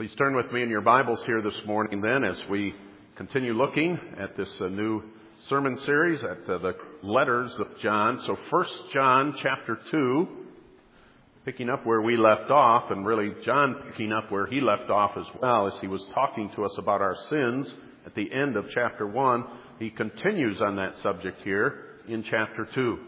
Please turn with me in your Bibles here this morning then as we continue looking at this new sermon series at the letters of John. So 1 John chapter 2, picking up where we left off, and really John picking up where he left off as well as he was talking to us about our sins at the end of chapter 1. He continues on that subject here in chapter 2.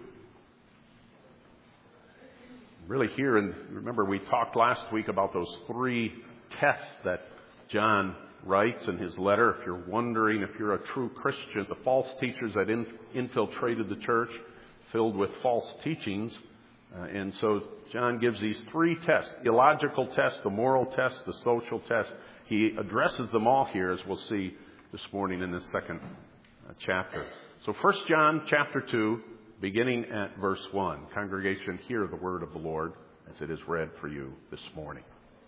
Really here, and remember we talked last week about those three tests that John writes in his letter. If you're wondering if you're a true Christian, the false teachers that infiltrated the church filled with false teachings. And so John gives these three tests: theological test, the moral test, the social test. He addresses them all here, as we'll see this morning in this second chapter. So 1 John chapter 2, beginning at verse 1. Congregation, hear the word of the Lord as it is read for you this morning.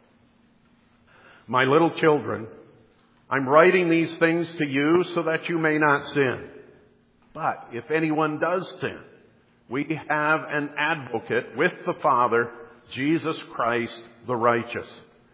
My little children, I'm writing these things to you so that you may not sin. But if anyone does sin, we have an advocate with the Father, Jesus Christ the righteous.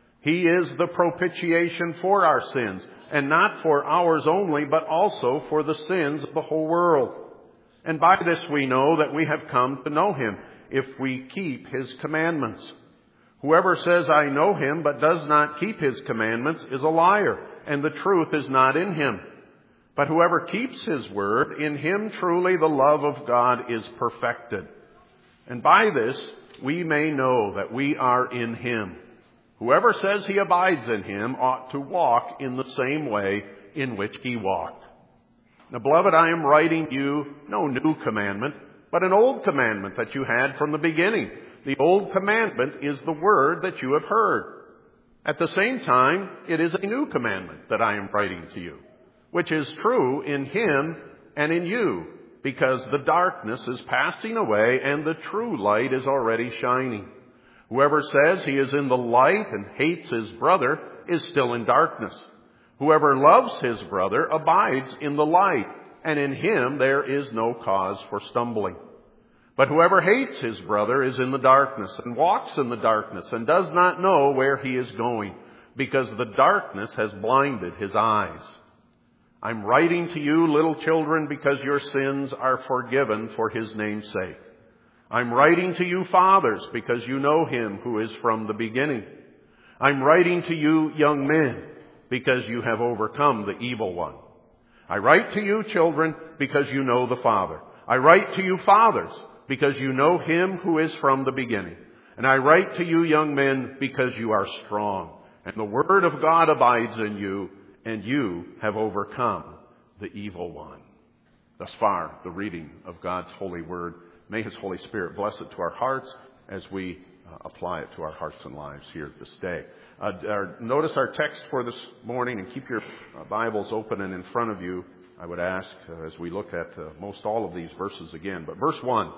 He is the propitiation for our sins, and not for ours only, but also for the sins of the whole world. And by this we know that we have come to know Him, if we keep His commandments. Whoever says, I know Him, but does not keep His commandments is a liar, and the truth is not in him. But whoever keeps His word, in him truly the love of God is perfected. And by this we may know that we are in Him. Whoever says he abides in Him ought to walk in the same way in which He walked. Now, beloved, I am writing you no new commandment, but an old commandment that you had from the beginning. The old commandment is the word that you have heard. At the same time, it is a new commandment that I am writing to you, which is true in Him and in you, because the darkness is passing away and the true light is already shining. Whoever says he is in the light and hates his brother is still in darkness. Whoever loves his brother abides in the light, and in him there is no cause for stumbling. But whoever hates his brother is in the darkness and walks in the darkness and does not know where he is going, because the darkness has blinded his eyes. I'm writing to you, little children, because your sins are forgiven for His name's sake. I'm writing to you, fathers, because you know Him who is from the beginning. I'm writing to you, young men, because you have overcome the evil one. I write to you, children, because you know the Father. I write to you, fathers, because you know Him who is from the beginning. And I write to you, young men, because you are strong, and the word of God abides in you, and you have overcome the evil one. Thus far, the reading of God's holy word. May His Holy Spirit bless it to our hearts as we apply it to our hearts and lives here this day. Notice our text for this morning, and keep your Bibles open and in front of you, I would ask, as we look at most all of these verses again. But verse 1,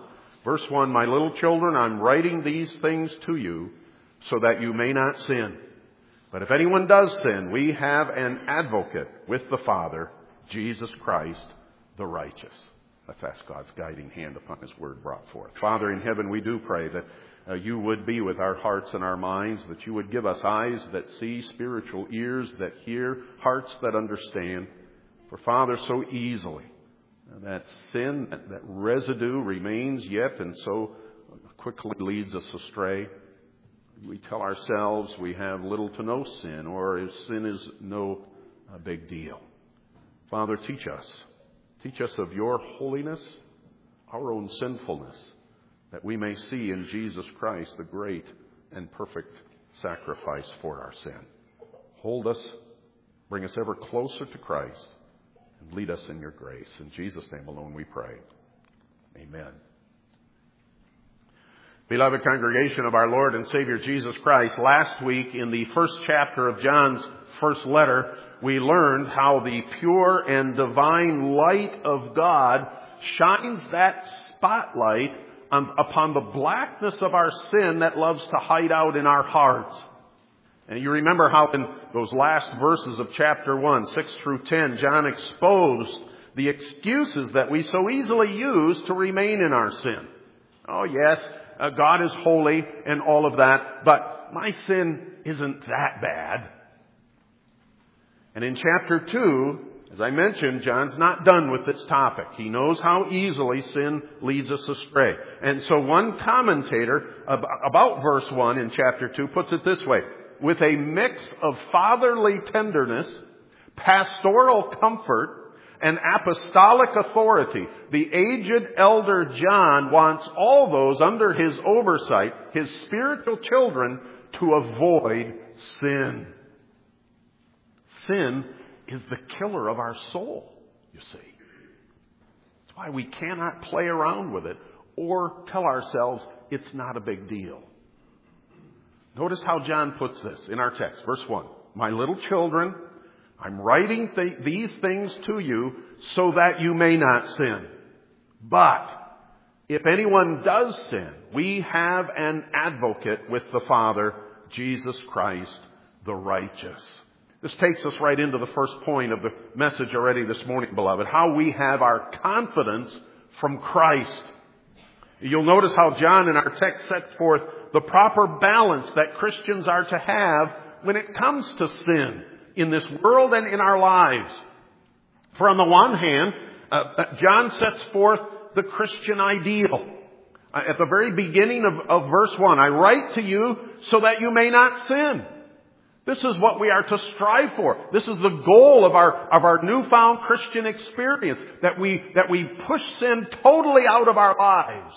my little children, I'm writing these things to you so that you may not sin. But if anyone does sin, we have an advocate with the Father, Jesus Christ the righteous. Let's ask God's guiding hand upon His word brought forth. Father in heaven, we do pray that you would be with our hearts and our minds, that you would give us eyes that see, spiritual ears that hear, hearts that understand. For Father, so easily that sin, that residue remains yet and so quickly leads us astray. We tell ourselves we have little to no sin, or if sin is no big deal. Father, teach us. Teach us of your holiness, our own sinfulness, that we may see in Jesus Christ the great and perfect sacrifice for our sin. Hold us, bring us ever closer to Christ, and lead us in your grace. In Jesus' name alone we pray. Amen. Beloved congregation of our Lord and Savior Jesus Christ, last week in the first chapter of John's first letter, we learned how the pure and divine light of God shines that spotlight upon the blackness of our sin that loves to hide out in our hearts. And you remember how in those last verses of chapter 1, 6 through 10, John exposed the excuses that we so easily use to remain in our sin. Oh yes, God is holy and all of that, but my sin isn't that bad. And in chapter 2, as I mentioned, John's not done with this topic. He knows how easily sin leads us astray. And so one commentator about verse 1 in chapter 2 puts it this way: with a mix of fatherly tenderness, pastoral comfort, and apostolic authority, the aged elder John wants all those under his oversight, his spiritual children, to avoid sin. Sin is the killer of our soul, you see. That's why we cannot play around with it or tell ourselves it's not a big deal. Notice how John puts this in our text, verse 1. My little children, I'm writing these things to you so that you may not sin. But if anyone does sin, we have an advocate with the Father, Jesus Christ, the righteous. This takes us right into the first point of the message already this morning, beloved. How we have our confidence from Christ. You'll notice how John in our text sets forth the proper balance that Christians are to have when it comes to sin in this world and in our lives. For on the one hand, John sets forth the Christian ideal. At the very beginning of verse 1, I write to you so that you may not sin. This is what we are to strive for. This is the goal of our newfound Christian experience, that we push sin totally out of our lives.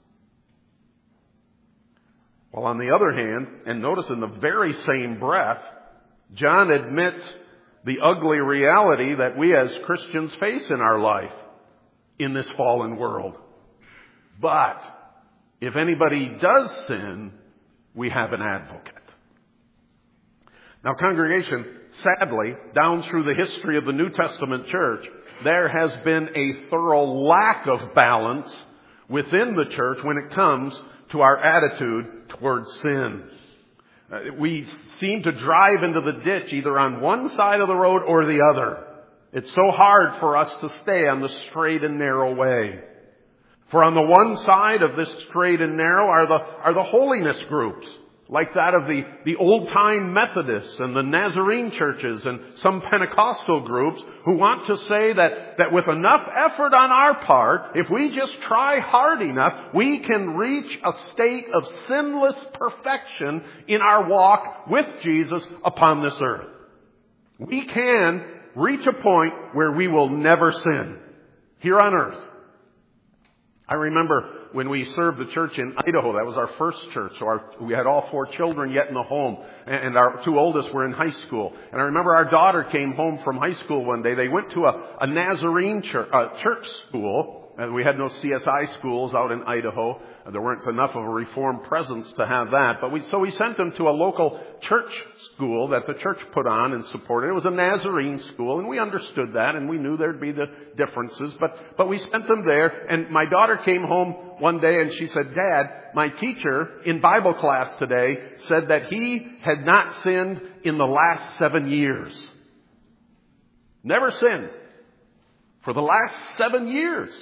While on the other hand, and notice in the very same breath, John admits the ugly reality that we as Christians face in our life in this fallen world. But if anybody does sin, we have an advocate. Now, congregation, sadly, down through the history of the New Testament church, there has been a thorough lack of balance within the church when it comes to our attitude towards sin. We seem to drive into the ditch either on one side of the road or the other. It's so hard for us to stay on the straight and narrow way. For on the one side of this straight and narrow are the holiness groups, like that of the old-time Methodists and the Nazarene churches and some Pentecostal groups who want to say that with enough effort on our part, if we just try hard enough, we can reach a state of sinless perfection in our walk with Jesus upon this earth. We can reach a point where we will never sin here on earth. I remember when we served the church in Idaho, that was our first church. So we had all 4 children yet in the home, and our 2 oldest were in high school. And I remember our daughter came home from high school one day. They went to a Nazarene church school. We had no CSI schools out in Idaho. There weren't enough of a Reformed presence to have that. So we sent them to a local church school that the church put on and supported. It was a Nazarene school, and we understood that, and we knew there'd be the differences. But we sent them there, and my daughter came home one day and she said, Dad, my teacher in Bible class today said that he had not sinned in the last 7 years. Never sinned for the last 7 years.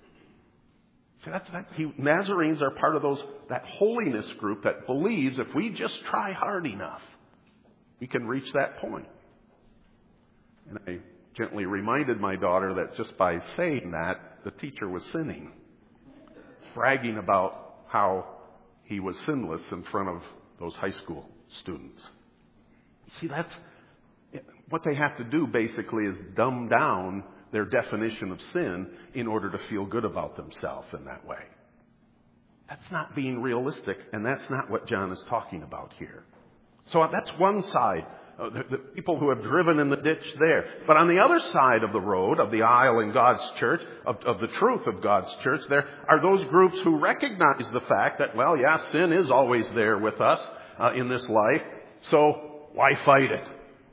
Nazarenes are part of that holiness group that believes if we just try hard enough, we can reach that point. And I gently reminded my daughter that just by saying that, the teacher was sinning, bragging about how he was sinless in front of those high school students. See, that's what they have to do basically, is dumb down their definition of sin in order to feel good about themselves in that way. That's not being realistic, and that's not what John is talking about here. So that's one side, the people who have driven in the ditch there. But on the other side of the road, of the aisle in God's church, of the truth of God's church, there are those groups who recognize the fact that, well, yeah, sin is always there with us in this life, so why fight it?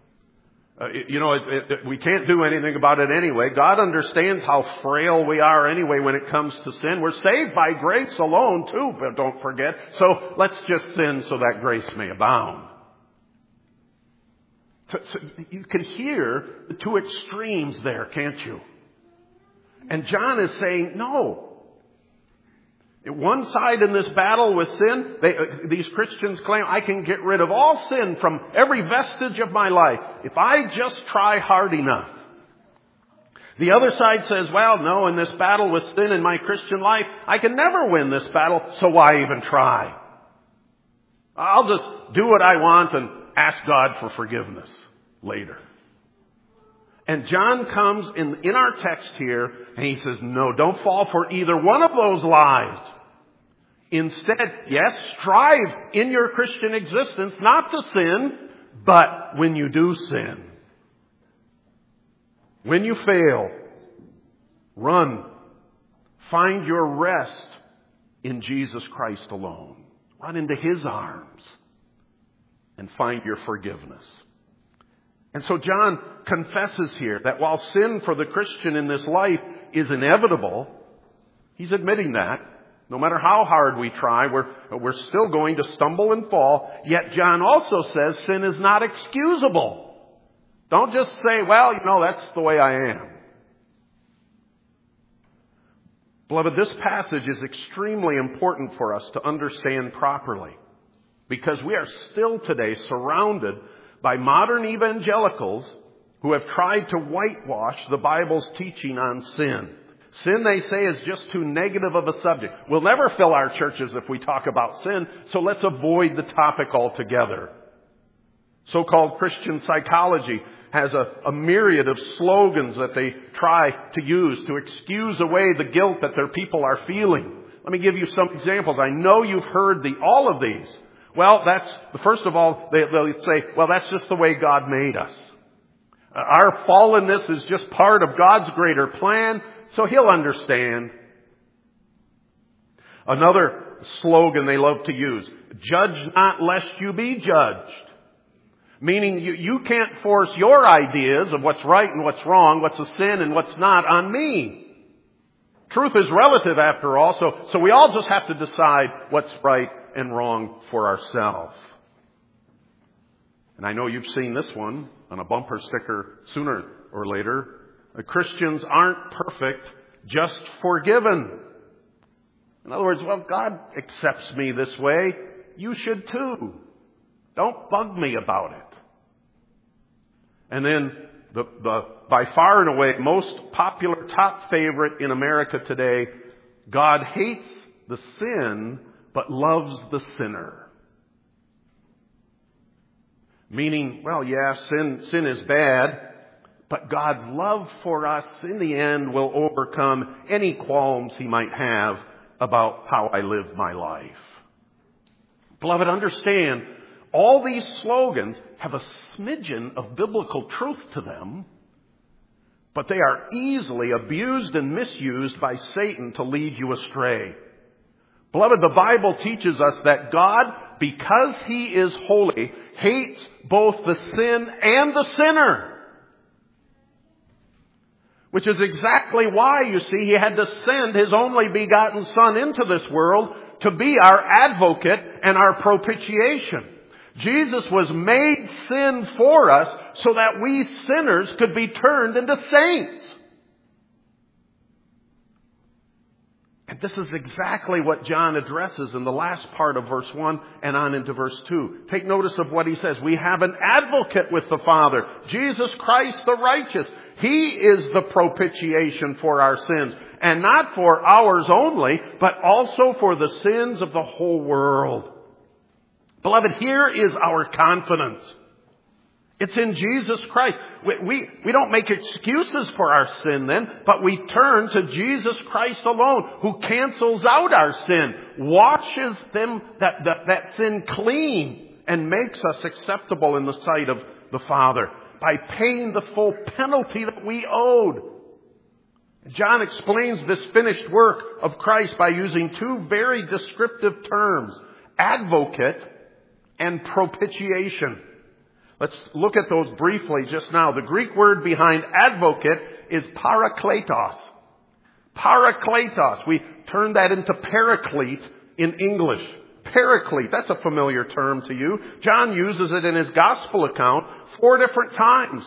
We can't do anything about it anyway. God understands how frail we are anyway when it comes to sin. We're saved by grace alone too, but don't forget. So let's just sin so that grace may abound. So you can hear the 2 extremes there, can't you? And John is saying, no. One side in this battle with sin, these Christians claim, I can get rid of all sin from every vestige of my life if I just try hard enough. The other side says, well, no, in this battle with sin in my Christian life, I can never win this battle, so why even try? I'll just do what I want and ask God for forgiveness later. And John comes in our text here and he says, no, don't fall for either one of those lies. Instead, yes, strive in your Christian existence not to sin, but when you do sin, when you fail, run. Find your rest in Jesus Christ alone. Run into His arms and find your forgiveness. And so John confesses here that while sin for the Christian in this life is inevitable, he's admitting that. No matter how hard we try, we're still going to stumble and fall. Yet John also says sin is not excusable. Don't just say, well, that's the way I am. Beloved, this passage is extremely important for us to understand properly, because we are still today surrounded by modern evangelicals who have tried to whitewash the Bible's teaching on sin. Sin, they say, is just too negative of a subject. We'll never fill our churches if we talk about sin, so let's avoid the topic altogether. So-called Christian psychology has a myriad of slogans that they try to use to excuse away the guilt that their people are feeling. Let me give you some examples. I know you've heard all of these. Well, first of all, they'll say, well, that's just the way God made us. Our fallenness is just part of God's greater plan, so He'll understand. Another slogan they love to use, judge not lest you be judged. Meaning you can't force your ideas of what's right and what's wrong, what's a sin and what's not on me. Truth is relative after all, so we all just have to decide what's right and wrong for ourselves. And I know you've seen this one on a bumper sticker sooner or later. Christians aren't perfect, just forgiven. In other words, well, God accepts me this way. You should too. Don't bug me about it. And then the by far and away most popular top favorite in America today, God hates the sin but loves the sinner. Meaning, well, yeah, sin is bad, but God's love for us in the end will overcome any qualms He might have about how I live my life. Beloved, understand, all these slogans have a smidgen of biblical truth to them, but they are easily abused and misused by Satan to lead you astray. Beloved, the Bible teaches us that God, because He is holy, hates both the sin and the sinner. Which is exactly why, you see, He had to send His only begotten Son into this world to be our advocate and our propitiation. Jesus was made sin for us so that we sinners could be turned into saints. And this is exactly what John addresses in the last part of verse 1 and on into verse 2. Take notice of what he says. We have an advocate with the Father, Jesus Christ the righteous. He is the propitiation for our sins, and not for ours only, but also for the sins of the whole world. Beloved, here is our confidence. It's in Jesus Christ. We don't make excuses for our sin then, but we turn to Jesus Christ alone, who cancels out our sin, washes that sin clean, and makes us acceptable in the sight of the Father by paying the full penalty that we owed. John explains this finished work of Christ by using two very descriptive terms, advocate and propitiation. Let's look at those briefly just now. The Greek word behind advocate is parakletos. Parakletos. We turn that into paraclete in English. Paraclete. That's a familiar term to you. John uses it in his gospel account 4 different times.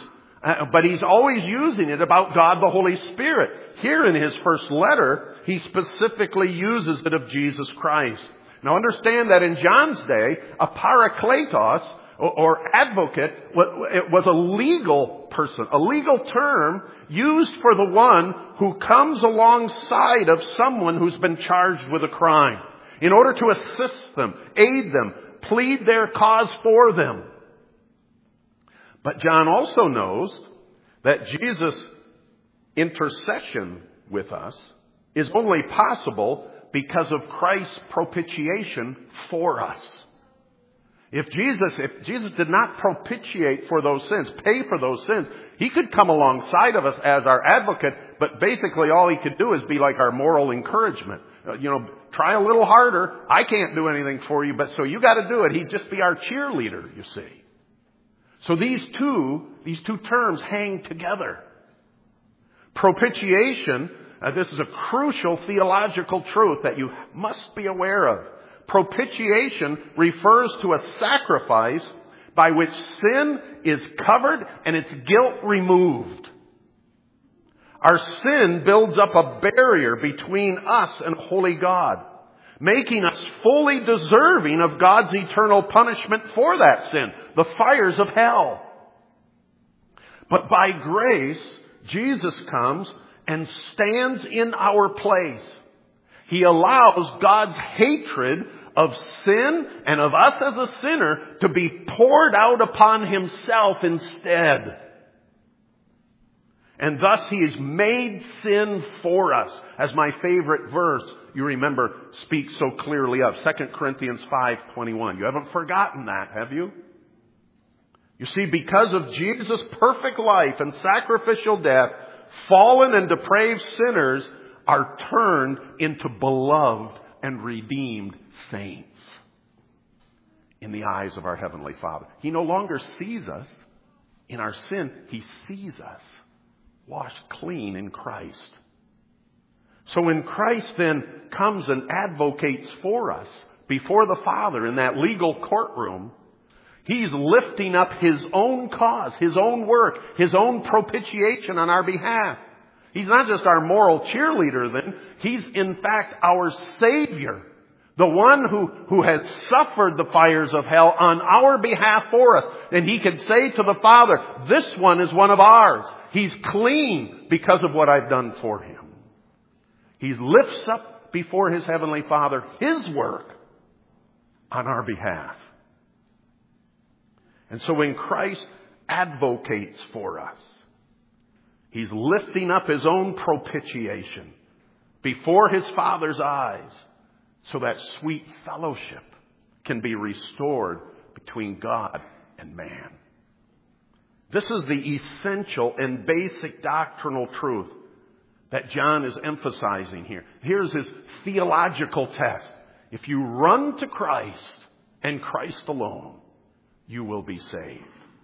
But he's always using it about God the Holy Spirit. Here in his first letter, he specifically uses it of Jesus Christ. Now understand that in John's day, a parakletos, or advocate, it was a legal person, a legal term used for the one who comes alongside of someone who's been charged with a crime in order to assist them, aid them, plead their cause for them. But John also knows that Jesus' intercession with us is only possible because of Christ's propitiation for us. If Jesus did not propitiate for those sins, pay for those sins, he could come alongside of us as our advocate, but basically all he could do is be like our moral encouragement. Try a little harder. I can't do anything for you, but so you got to do it. He'd just be our cheerleader, you see. So these two terms hang together. Propitiation, this is a crucial theological truth that you must be aware of. Propitiation refers to a sacrifice by which sin is covered and its guilt removed. Our sin builds up a barrier between us and holy God, making us fully deserving of God's eternal punishment for that sin, the fires of hell. But by grace, Jesus comes and stands in our place. He allows God's hatred of sin and of us as a sinner to be poured out upon himself instead. And thus he has made sin for us. As my favorite verse, you remember, speaks so clearly of 2 Corinthians 5:21. You haven't forgotten that, have you? You see, because of Jesus' perfect life and sacrificial death, fallen and depraved sinners are turned into beloved and redeemed saints in the eyes of our Heavenly Father. He no longer sees us in our sin. He sees us washed clean in Christ. So when Christ then comes and advocates for us before the Father in that legal courtroom, he's lifting up his own cause, his own work, his own propitiation on our behalf. He's not just our moral cheerleader then. He's in fact our Savior. The one who has suffered the fires of hell on our behalf for us. And he can say to the Father, this one is one of ours. He's clean because of what I've done for him. He lifts up before his Heavenly Father his work on our behalf. And so when Christ advocates for us, he's lifting up his own propitiation before his Father's eyes so that sweet fellowship can be restored between God and man. This is the essential and basic doctrinal truth that John is emphasizing here. Here's his theological test. If you run to Christ and Christ alone, you will be saved.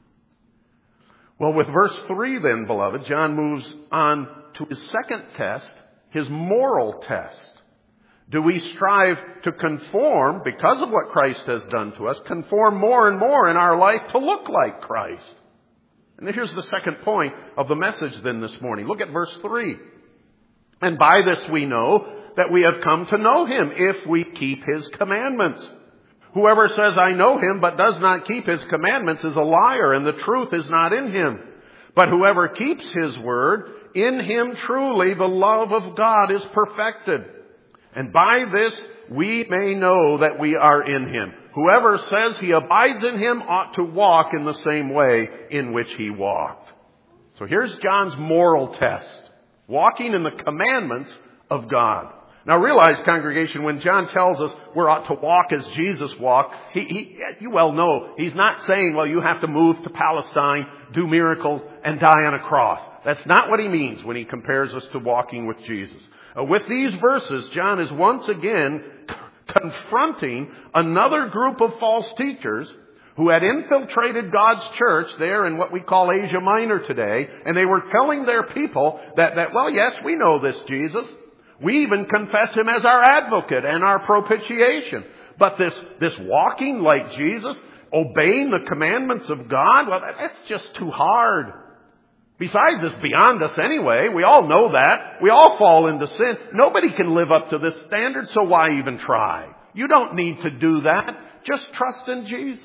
Well, with verse 3 then, beloved, John moves on to his second test, his moral test. Do we strive to conform, because of what Christ has done to us, conform more and more in our life to look like Christ? And here's the second point of the message then this morning. Look at verse 3. And by this we know that we have come to know him if we keep his commandments. Whoever says, I know him, but does not keep his commandments is a liar, and the truth is not in him. But whoever keeps his word, in him truly the love of God is perfected. And by this we may know that we are in him. Whoever says he abides in him ought to walk in the same way in which he walked. So here's John's moral test. Walking in the commandments of God. Now realize, congregation, when John tells us we ought to walk as Jesus walked, you well know, he's not saying, well, you have to move to Palestine, do miracles, and die on a cross. That's not what he means when he compares us to walking with Jesus. With these verses, John is once again confronting another group of false teachers who had infiltrated God's church there in what we call Asia Minor today, and they were telling their people that well, yes, we know this Jesus. We even confess him as our advocate and our propitiation. But this walking like Jesus, obeying the commandments of God, well, that's just too hard. Besides, it's beyond us anyway. We all know that. We all fall into sin. Nobody can live up to this standard, so why even try? You don't need to do that. Just trust in Jesus.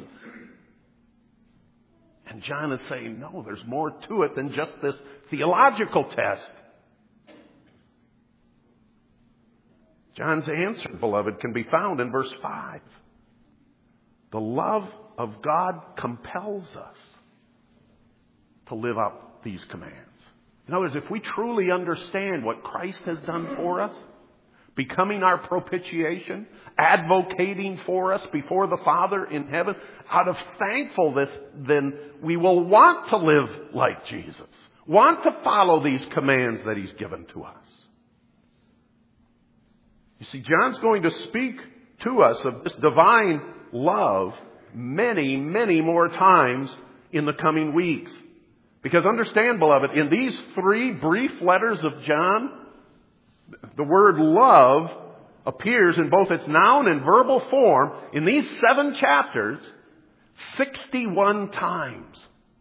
And John is saying, no, there's more to it than just this theological test. John's answer, beloved, can be found in verse 5. The love of God compels us to live up these commands. In other words, if we truly understand what Christ has done for us, becoming our propitiation, advocating for us before the Father in heaven, out of thankfulness, then we will want to live like Jesus, want to follow these commands that He's given to us. You see, John's going to speak to us of this divine love many, many more times in the coming weeks. Because understand, beloved, in these 3 brief letters of John, the word love appears in both its noun and verbal form in these 7 chapters 61 times.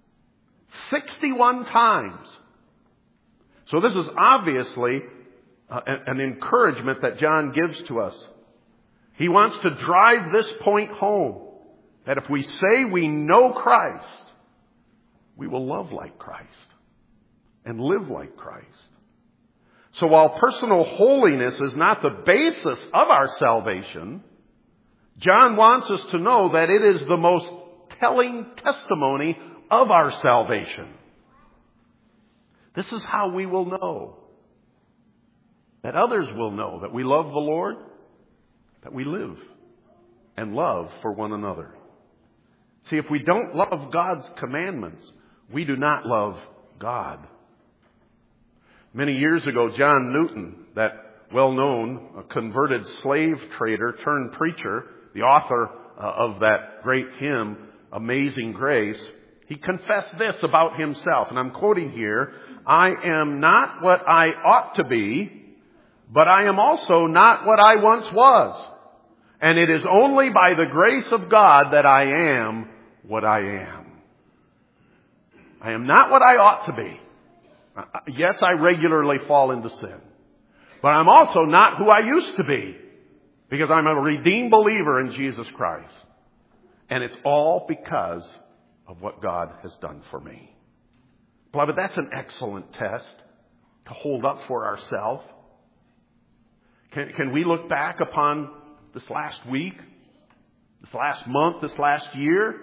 61 times. So this is obviously an encouragement that John gives to us. He wants to drive this point home, that if we say we know Christ, we will love like Christ and live like Christ. So while personal holiness is not the basis of our salvation, John wants us to know that it is the most telling testimony of our salvation. This is how we will know, that others will know that we love the Lord, that we live and love for one another. See, if we don't love God's commandments, we do not love God. Many years ago, John Newton, that well-known converted slave trader turned preacher, the author of that great hymn, Amazing Grace, he confessed this about himself, and I'm quoting here, "I am not what I ought to be, but I am also not what I once was. And it is only by the grace of God that I am what I am." I am not what I ought to be. Yes, I regularly fall into sin. But I'm also not who I used to be, because I'm a redeemed believer in Jesus Christ. And it's all because of what God has done for me. Beloved, that's an excellent test to hold up for ourselves. Can we look back upon this last week, this last month, this last year,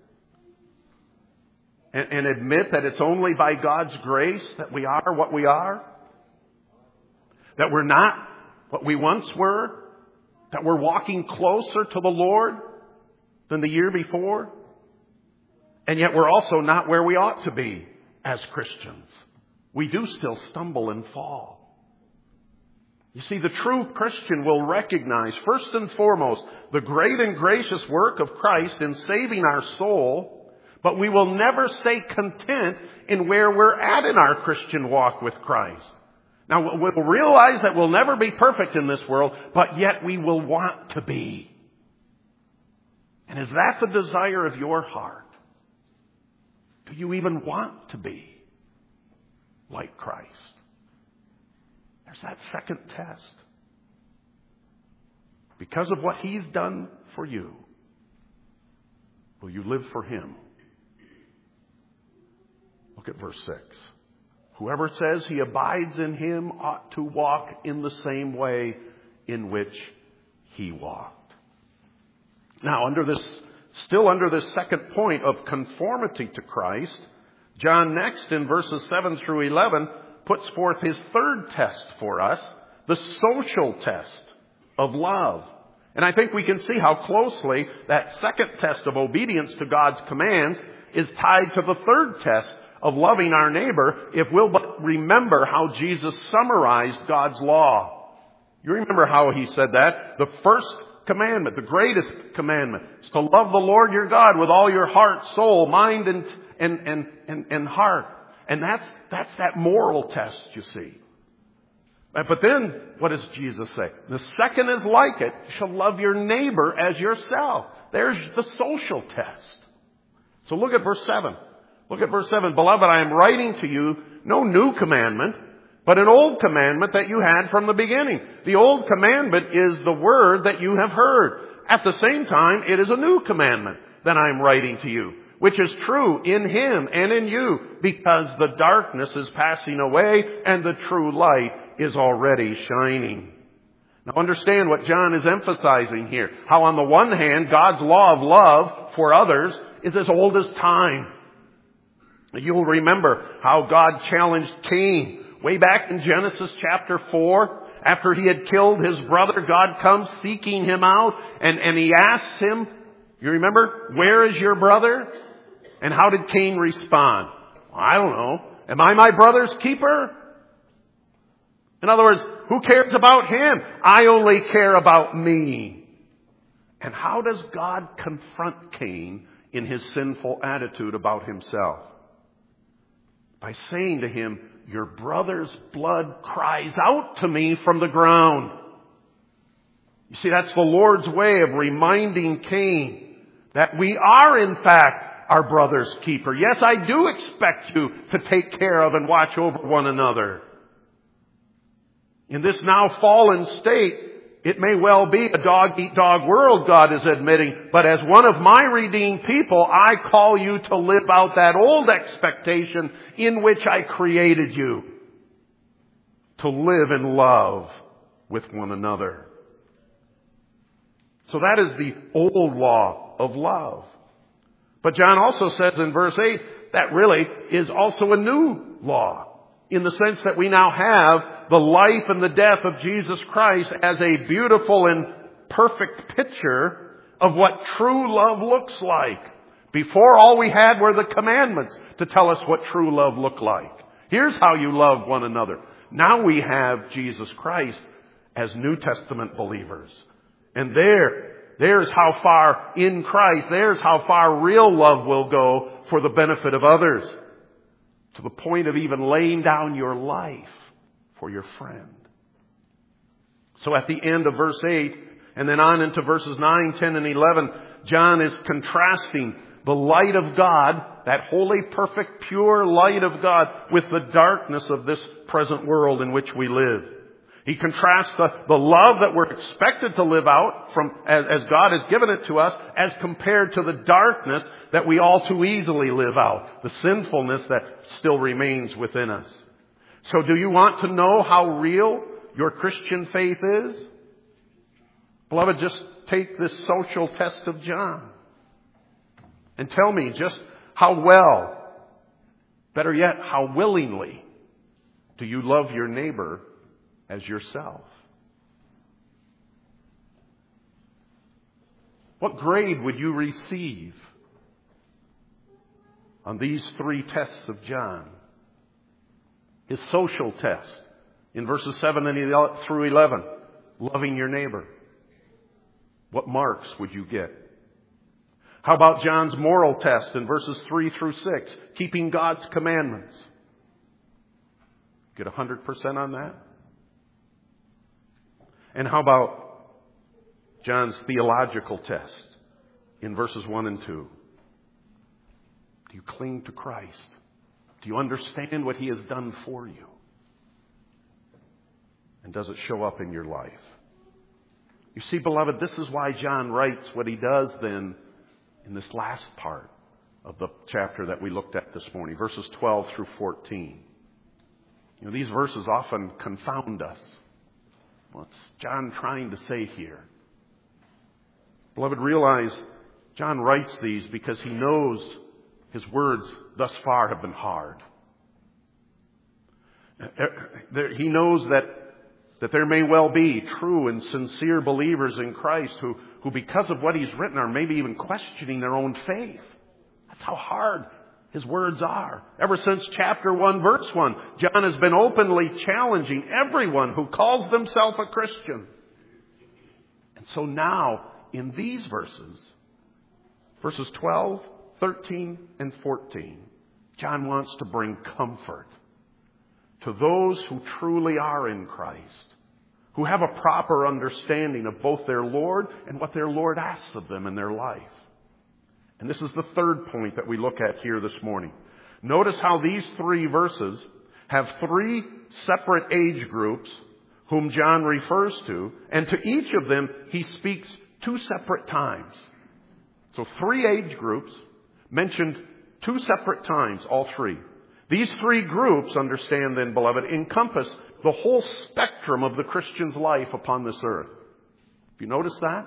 and admit that it's only by God's grace that we are what we are? That we're not what we once were? That we're walking closer to the Lord than the year before? And yet we're also not where we ought to be as Christians. We do still stumble and fall. You see, the true Christian will recognize, first and foremost, the great and gracious work of Christ in saving our soul, but we will never stay content in where we're at in our Christian walk with Christ. Now, we'll realize that we'll never be perfect in this world, but yet we will want to be. And is that the desire of your heart? Do you even want to be like Christ? There's that second test. Because of what He's done for you, will you live for Him? Look at verse 6. Whoever says he abides in Him ought to walk in the same way in which He walked. Now, still under this second point of conformity to Christ, John next in verses 7 through 11 puts forth his third test for us, the social test of love. And I think we can see how closely that second test of obedience to God's commands is tied to the third test of loving our neighbor, if we'll but remember how Jesus summarized God's law. You remember how He said that? The first commandment, the greatest commandment, is to love the Lord your God with all your heart, soul, mind, and heart. And that's that moral test, you see. But then, what does Jesus say? The second is like it. You shall love your neighbor as yourself. There's the social test. So look at verse 7. Look at verse 7. Beloved, I am writing to you no new commandment, but an old commandment that you had from the beginning. The old commandment is the word that you have heard. At the same time, it is a new commandment that I am writing to you, which is true in him and in you, because the darkness is passing away and the true light is already shining. Now understand what John is emphasizing here. How on the one hand, God's law of love for others is as old as time. You'll remember how God challenged Cain way back in Genesis chapter 4. After he had killed his brother, God comes seeking him out and he asks him, you remember, where is your brother? And how did Cain respond? I don't know. Am I my brother's keeper? In other words, who cares about him? I only care about me. And how does God confront Cain in his sinful attitude about himself? By saying to him, your brother's blood cries out to me from the ground. You see, that's the Lord's way of reminding Cain that we are in fact our brother's keeper. Yes, I do expect you to take care of and watch over one another. In this now fallen state, it may well be a dog-eat-dog world, God is admitting, but as one of my redeemed people, I call you to live out that old expectation in which I created you. To live in love with one another. So that is the old law of love. But John also says in verse 8, that really is also a new law. In the sense that we now have the life and the death of Jesus Christ as a beautiful and perfect picture of what true love looks like. Before, all we had were the commandments to tell us what true love looked like. Here's how you love one another. Now we have Jesus Christ as New Testament believers. And there's how far in Christ, there's how far real love will go for the benefit of others. To the point of even laying down your life for your friend. So at the end of verse 8, and then on into verses 9, 10, and 11, John is contrasting the light of God, that holy, perfect, pure light of God, with the darkness of this present world in which we live. He contrasts the love that we're expected to live out from as God has given it to us as compared to the darkness that we all too easily live out. The sinfulness that still remains within us. So do you want to know how real your Christian faith is? Beloved, just take this social test of John. And tell me just how well, better yet, how willingly do you love your neighbor as yourself? What grade would you receive on these three tests of John? His social test in verses 7 through 11, loving your neighbor. What marks would you get? How about John's moral test in verses 3 through 6, keeping God's commandments? Get 100% on that? And how about John's theological test in verses 1 and 2? Do you cling to Christ? Do you understand what He has done for you? And does it show up in your life? You see, beloved, this is why John writes what he does then in this last part of the chapter that we looked at this morning, verses 12 through 14. You know, these verses often confound us. What's John trying to say here? Beloved, realize John writes these because he knows his words thus far have been hard. He knows that there may well be true and sincere believers in Christ who because of what he's written are maybe even questioning their own faith. That's how hard his words are. Ever since chapter 1, verse 1, John has been openly challenging everyone who calls themselves a Christian. And so now, in these verses 12, 13, and 14, John wants to bring comfort to those who truly are in Christ, who have a proper understanding of both their Lord and what their Lord asks of them in their life. And this is the third point that we look at here this morning. Notice how these 3 verses have 3 separate age groups whom John refers to, and to each of them he speaks 2 separate times. So 3 age groups mentioned 2 separate times, all 3. These 3 groups, understand then, beloved, encompass the whole spectrum of the Christian's life upon this earth. Have you noticed that?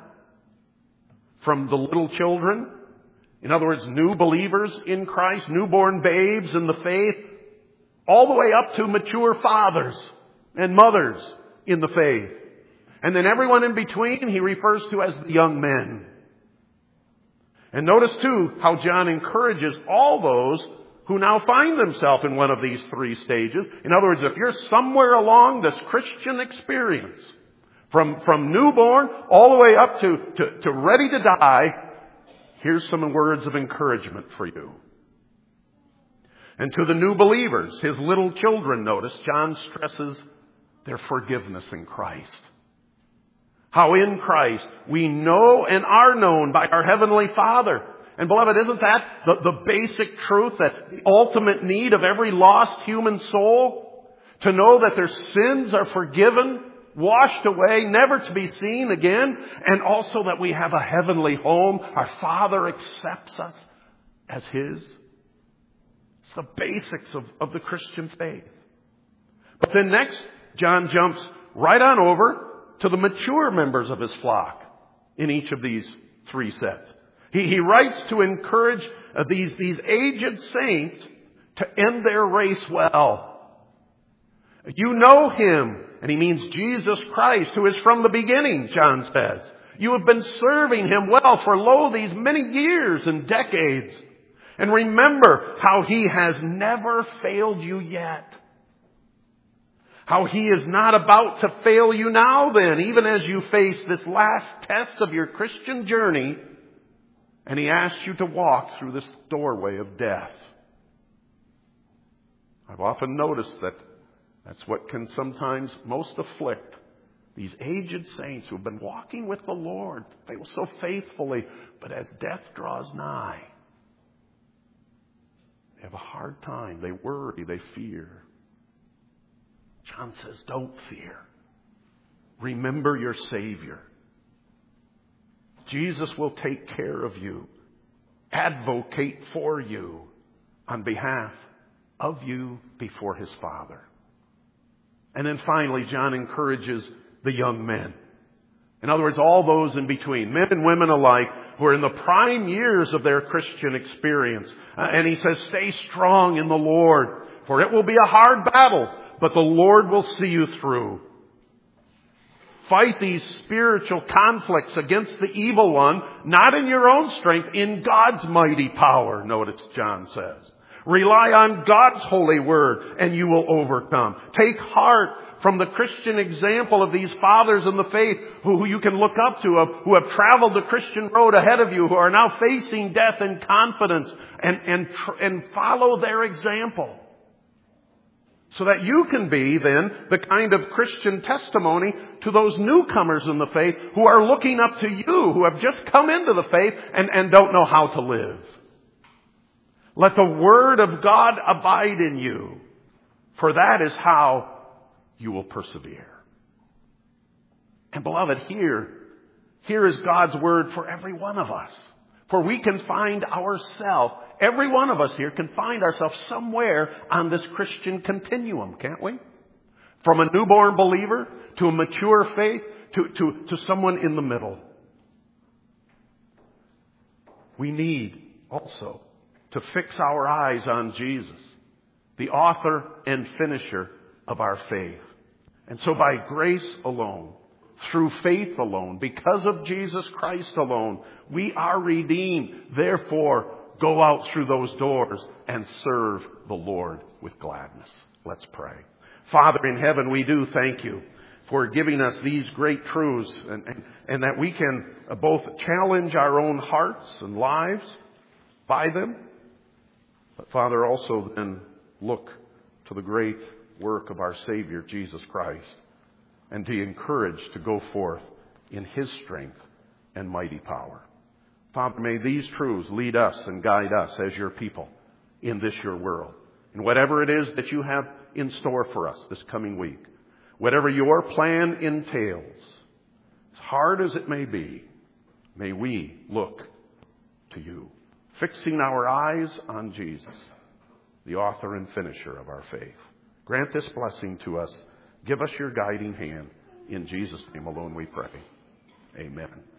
From the little children, in other words, new believers in Christ, newborn babes in the faith, all the way up to mature fathers and mothers in the faith. And then everyone in between he refers to as the young men. And notice too how John encourages all those who now find themselves in one of these 3 stages. In other words, if you're somewhere along this Christian experience, from newborn all the way up to ready to die, here's some words of encouragement for you. And to the new believers, his little children, notice, John stresses their forgiveness in Christ. How in Christ we know and are known by our Heavenly Father. And beloved, isn't that the basic truth, that the ultimate need of every lost human soul? To know that their sins are forgiven, washed away, never to be seen again, and also that we have a heavenly home. Our Father accepts us as His. It's the basics of the Christian faith. But then next, John jumps right on over to the mature members of his flock in each of these 3 sets. He writes to encourage these aged saints to end their race well. You know Him, and he means Jesus Christ, who is from the beginning, John says. You have been serving Him well for, lo, these many years and decades. And remember how He has never failed you yet. How He is not about to fail you now then, even as you face this last test of your Christian journey, and He asks you to walk through this doorway of death. I've often noticed that that's what can sometimes most afflict these aged saints who have been walking with the Lord so faithfully, but as death draws nigh, they have a hard time. They worry, they fear. John says, don't fear. Remember your Savior. Jesus will take care of you, advocate for you on behalf of you before His Father. And then finally, John encourages the young men. In other words, all those in between, men and women alike, who are in the prime years of their Christian experience. And he says, stay strong in the Lord, for it will be a hard battle, but the Lord will see you through. Fight these spiritual conflicts against the evil one, not in your own strength, in God's mighty power, notice John says. Rely on God's holy word, and you will overcome. Take heart from the Christian example of these fathers in the faith who you can look up to, who have traveled the Christian road ahead of you, who are now facing death in confidence, and follow their example. So that you can be then the kind of Christian testimony to those newcomers in the faith who are looking up to you, who have just come into the faith and don't know how to live. Let the Word of God abide in you, for that is how you will persevere. And beloved, here is God's Word for every one of us. For we can find ourselves, every one of us here can find ourselves somewhere on this Christian continuum, can't we? From a newborn believer to a mature faith to someone in the middle. We need also to fix our eyes on Jesus, the author and finisher of our faith. And so by grace alone, through faith alone, because of Jesus Christ alone, we are redeemed. Therefore, go out through those doors and serve the Lord with gladness. Let's pray. Father in heaven, we do thank you for giving us these great truths and that we can both challenge our own hearts and lives by them. But Father, also then look to the great work of our Savior, Jesus Christ, and to encourage to go forth in His strength and mighty power. Father, may these truths lead us and guide us as your people in this your world. And whatever it is that you have in store for us this coming week, whatever your plan entails, as hard as it may be, may we look to you, fixing our eyes on Jesus, the author and finisher of our faith. Grant this blessing to us. Give us your guiding hand. In Jesus' name alone we pray. Amen.